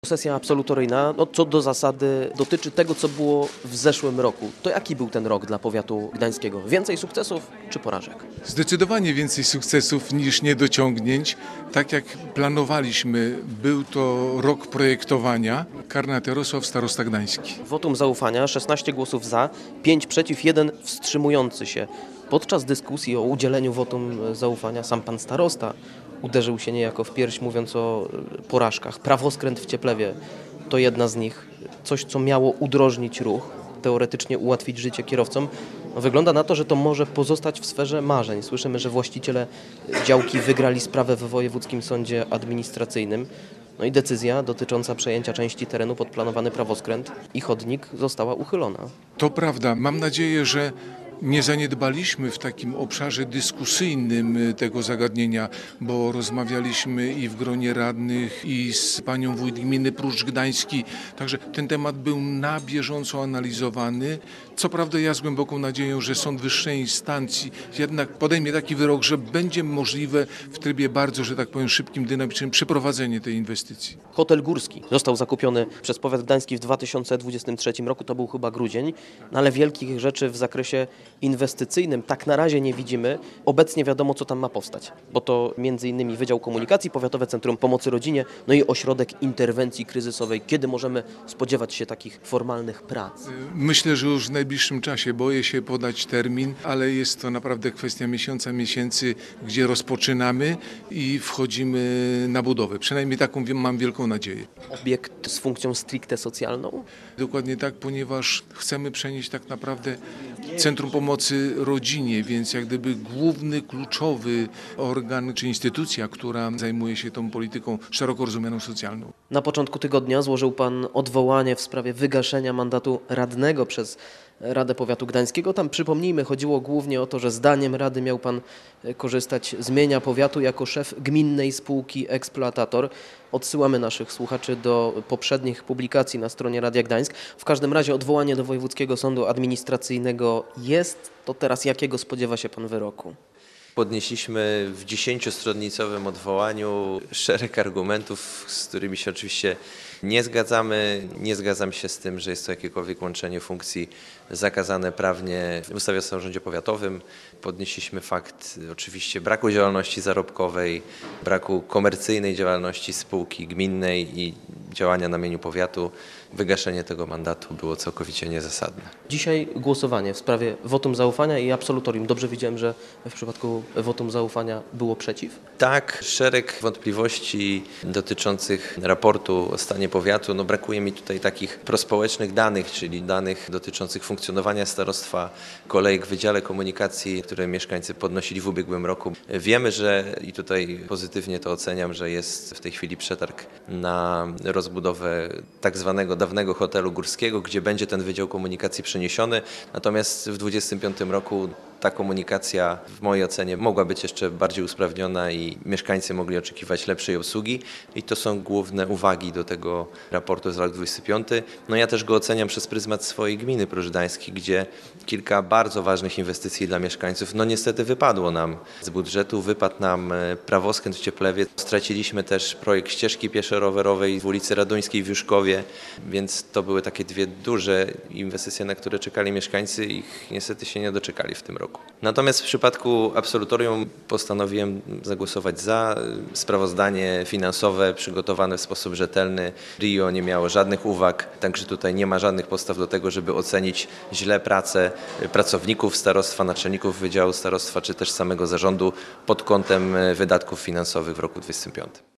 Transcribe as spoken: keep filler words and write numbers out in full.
Sesja absolutoryjna, no co do zasady, dotyczy tego, co było w zeszłym roku. To jaki był ten rok dla powiatu gdańskiego? Więcej sukcesów czy porażek? Zdecydowanie więcej sukcesów niż niedociągnięć. Tak jak planowaliśmy, był to rok projektowania. Karnat Jarosław, starosta gdański. Wotum zaufania, szesnaście głosów za, pięć przeciw, jeden wstrzymujący się. Podczas dyskusji o udzieleniu wotum zaufania sam pan starosta uderzył się niejako w pierś, mówiąc o porażkach. Prawoskręt w Cieplewie to jedna z nich. Coś, co miało udrożnić ruch, teoretycznie ułatwić życie kierowcom. No, wygląda na to, że to może pozostać w sferze marzeń. Słyszymy, że właściciele działki wygrali sprawę w wojewódzkim sądzie administracyjnym. No i decyzja dotycząca przejęcia części terenu pod planowany prawoskręt i chodnik została uchylona. To prawda. Mam nadzieję, że nie zaniedbaliśmy w takim obszarze dyskusyjnym tego zagadnienia, bo rozmawialiśmy i w gronie radnych, i z panią wójt gminy Pruszcz Gdański. Także ten temat był na bieżąco analizowany. Co prawda ja z głęboką nadzieją, że Sąd Wyższej Instancji jednak podejmie taki wyrok, że będzie możliwe w trybie bardzo, że tak powiem, szybkim, dynamicznym przeprowadzenie tej inwestycji. Hotel Górski został zakupiony przez powiat gdański w dwa tysiące dwudziestym trzecim roku, to był chyba grudzień, no ale wielkich rzeczy w zakresie inwestycyjnym tak na razie nie widzimy. Obecnie wiadomo, co tam ma powstać, bo to między innymi Wydział Komunikacji, Powiatowe Centrum Pomocy Rodzinie, no i Ośrodek Interwencji Kryzysowej. Kiedy możemy spodziewać się takich formalnych prac? Myślę, że już w najbliższym czasie. Boję się podać termin, ale jest to naprawdę kwestia miesiąca, miesięcy, gdzie rozpoczynamy i wchodzimy na budowę. Przynajmniej taką mam wielką nadzieję. Obiekt z funkcją stricte socjalną? Dokładnie tak, ponieważ chcemy przenieść tak naprawdę Centrum Pomocy Rodzinie, więc jak gdyby główny, kluczowy organ czy instytucja, która zajmuje się tą polityką szeroko rozumianą socjalną. Na początku tygodnia złożył pan odwołanie w sprawie wygaszenia mandatu radnego przez Radę Powiatu Gdańskiego. Tam, przypomnijmy, chodziło głównie o to, że zdaniem Rady miał pan korzystać z mienia powiatu jako szef gminnej spółki eksploatator. Odsyłamy naszych słuchaczy do poprzednich publikacji na stronie Radia Gdańsk. W każdym razie odwołanie do Wojewódzkiego Sądu Administracyjnego jest. To teraz jakiego spodziewa się pan wyroku? Podnieśliśmy w dziesięciostronicowym odwołaniu szereg argumentów, z którymi się oczywiście nie zgadzamy. Nie zgadzam się z tym, że jest to jakiekolwiek łączenie funkcji zakazane prawnie w ustawie o samorządzie powiatowym. Podnieśliśmy fakt oczywiście braku działalności zarobkowej, braku komercyjnej działalności spółki gminnej i działania na mieniu powiatu. Wygaszenie tego mandatu było całkowicie niezasadne. Dzisiaj głosowanie w sprawie wotum zaufania i absolutorium. Dobrze widziałem, że w przypadku wotum zaufania było przeciw? Tak, szereg wątpliwości dotyczących raportu o stanie powiatu. No, brakuje mi tutaj takich prospołecznych danych, czyli danych dotyczących funkcjonowania starostwa, kolejek w Wydziale Komunikacji, które mieszkańcy podnosili w ubiegłym roku. Wiemy, że i tutaj pozytywnie to oceniam, że jest w tej chwili przetarg na rozbudowę tak zwanego dawnego hotelu górskiego, gdzie będzie ten Wydział Komunikacji przeniesiony. Natomiast w dwudziestym piątym roku ta komunikacja w mojej ocenie mogła być jeszcze bardziej usprawniona i mieszkańcy mogli oczekiwać lepszej obsługi i to są główne uwagi do tego raportu za rok dwudziesty piąty. No ja też go oceniam przez pryzmat swojej gminy Pruszcz Gdański, gdzie kilka bardzo ważnych inwestycji dla mieszkańców no niestety wypadło nam z budżetu, wypadł nam prawoskręt w Cieplewie. Straciliśmy też projekt ścieżki pieszo-rowerowej w ulicy Raduńskiej w Juszkowie, więc to były takie dwie duże inwestycje, na które czekali mieszkańcy i ich niestety się nie doczekali w tym roku. Natomiast w przypadku absolutorium postanowiłem zagłosować za. Sprawozdanie finansowe przygotowane w sposób rzetelny. R I O nie miało żadnych uwag, także tutaj nie ma żadnych podstaw do tego, żeby ocenić źle pracę pracowników starostwa, naczelników wydziału starostwa, czy też samego zarządu pod kątem wydatków finansowych w roku dwudziestym piątym.